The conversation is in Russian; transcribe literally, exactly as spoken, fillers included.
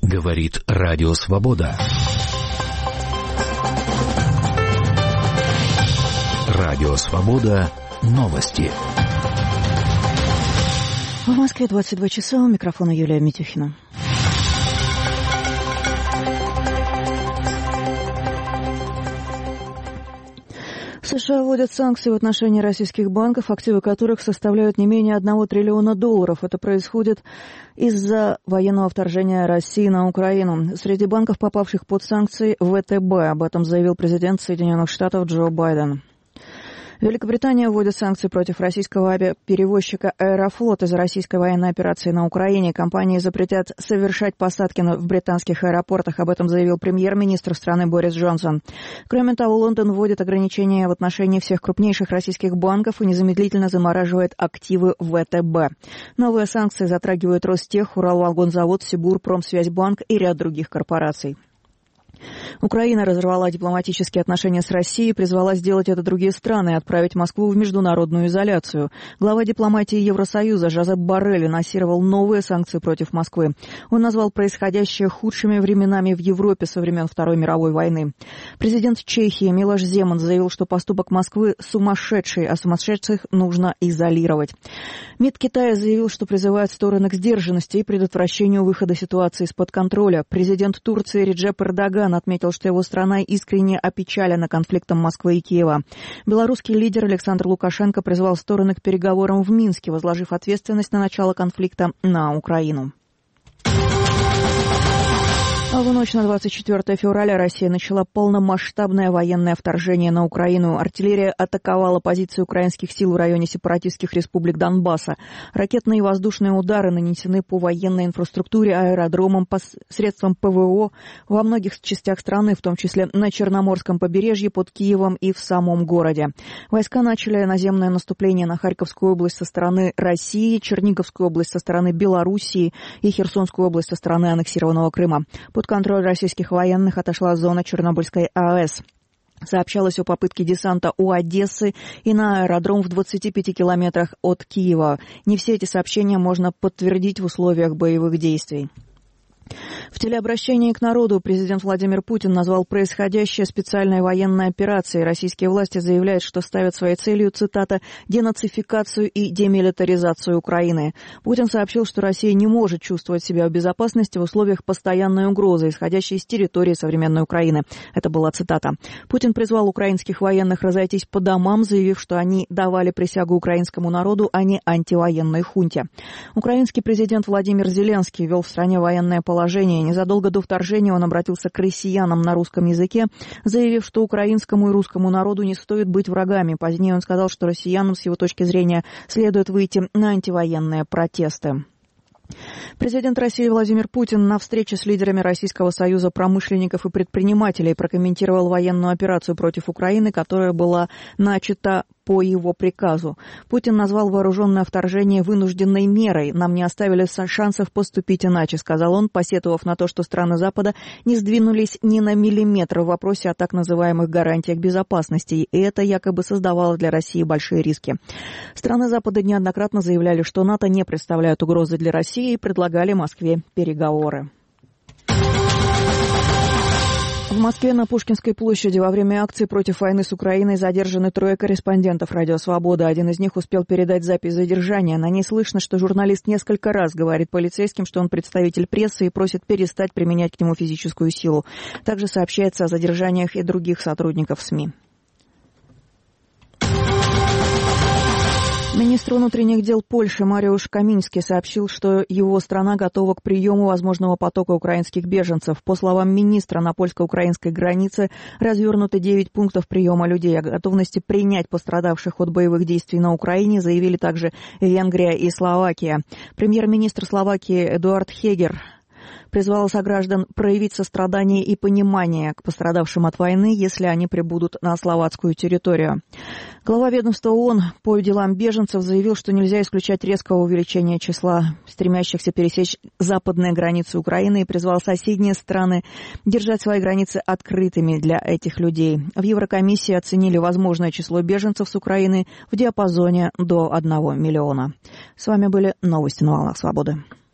Говорит Радио Свобода. Радио Свобода. Новости. В Москве двадцать два часа. У микрофона Юлия Митюхина. США вводят санкции в отношении российских банков, активы которых составляют не менее одного триллиона долларов. Это происходит из-за военного вторжения России на Украину. Среди банков, попавших под санкции, вэ тэ бэ. Об этом заявил президент Соединенных Штатов Джо Байден. Великобритания вводит санкции против российского авиаперевозчика «Аэрофлот» из-за российской военной операции на Украине. Компании запретят совершать посадки в британских аэропортах. Об этом заявил премьер-министр страны Борис Джонсон. Кроме того, Лондон вводит ограничения в отношении всех крупнейших российских банков и незамедлительно замораживает активы вэ тэ бэ. Новые санкции затрагивают Ростех, Уралвагонзавод, Сибур, Промсвязьбанк и ряд других корпораций. Украина разорвала дипломатические отношения с Россией и призвала сделать это другие страны и отправить Москву в международную изоляцию. Глава дипломатии Евросоюза Жозеп Боррелл анонсировал новые санкции против Москвы. Он назвал происходящее худшими временами в Европе со времен Второй мировой войны. Президент Чехии Милош Земан заявил, что поступок Москвы сумасшедший, а сумасшедших нужно изолировать. МИД Китая заявил, что призывает стороны к сдержанности и предотвращению выхода ситуации из-под контроля. Президент Турции Реджеп Эрдоган отметил, что его страна искренне опечалена конфликтом Москвы и Киева. Белорусский лидер Александр Лукашенко призвал стороны к переговорам в Минске, возложив ответственность на начало конфликта на Украину. В ночь на двадцать четвёртое февраля Россия начала полномасштабное военное вторжение на Украину. Артиллерия атаковала позиции украинских сил в районе сепаратистских республик Донбасса. Ракетные и воздушные удары нанесены по военной инфраструктуре, аэродромам, средствам пэ вэ о во многих частях страны, в том числе на Черноморском побережье, под Киевом и в самом городе. Войска начали наземное наступление на Харьковскую область со стороны России, Черниговскую область со стороны Белоруссии и Херсонскую область со стороны аннексированного Крыма. Под контроль российских военных отошла зона Чернобыльской а э с. Сообщалось о попытке десанта у Одессы и на аэродром в двадцати пяти километрах от Киева. Не все эти сообщения можно подтвердить в условиях боевых действий. В телеобращении к народу президент Владимир Путин назвал происходящее специальной военной операцией. Российские власти заявляют, что ставят своей целью, цитата, «денацификацию и демилитаризацию Украины». Путин сообщил, что Россия не может чувствовать себя в безопасности в условиях постоянной угрозы, исходящей из территории современной Украины. Это была цитата. Путин призвал украинских военных разойтись по домам, заявив, что они давали присягу украинскому народу, а не антивоенной хунте. Украинский президент Владимир Зеленский ввел в стране военное положение. Незадолго до вторжения он обратился к россиянам на русском языке, заявив, что украинскому и русскому народу не стоит быть врагами. Позднее он сказал, что россиянам, с его точки зрения, следует выйти на антивоенные протесты. Президент России Владимир Путин на встрече с лидерами Российского союза промышленников и предпринимателей прокомментировал военную операцию против Украины, которая была начата по его приказу. Путин назвал вооруженное вторжение вынужденной мерой. «Нам не оставили шансов поступить иначе», — сказал он, посетовав на то, что страны Запада не сдвинулись ни на миллиметр в вопросе о так называемых гарантиях безопасности, и это якобы создавало для России большие риски. Страны Запада неоднократно заявляли, что НАТО не представляют угрозы для России и предлагали Москве переговоры. В Москве на Пушкинской площади во время акции против войны с Украиной задержаны трое корреспондентов «Радио Свобода». Один из них успел передать запись задержания. На ней слышно, что журналист несколько раз говорит полицейским, что он представитель прессы и просит перестать применять к нему физическую силу. Также сообщается о задержаниях и других сотрудников СМИ. Министр внутренних дел Польши Мариуш Каминский сообщил, что его страна готова к приему возможного потока украинских беженцев. По словам министра, на польско-украинской границе развернуты девять пунктов приема людей. О готовности принять пострадавших от боевых действий на Украине заявили также Венгрия и Словакия. Премьер-министр Словакии Эдуард Хегер призвал сограждан проявить сострадание и понимание к пострадавшим от войны, если они прибудут на словацкую территорию. Глава ведомства ООН по делам беженцев заявил, что нельзя исключать резкого увеличения числа стремящихся пересечь западные границы Украины и призвал соседние страны держать свои границы открытыми для этих людей. В Еврокомиссии оценили возможное число беженцев с Украины в диапазоне до одного миллиона. С вами были новости на волнах свободы.